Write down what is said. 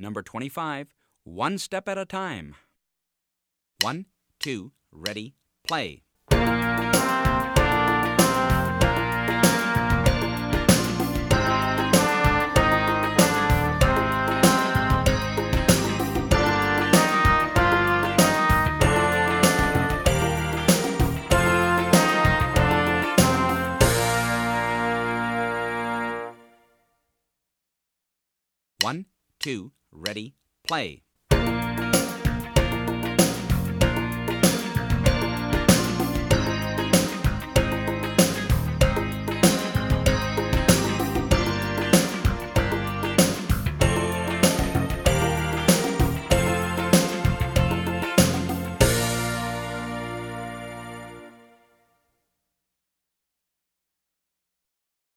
Number 25, one step at a time. 1, 2, ready, play. One, two, ready, play.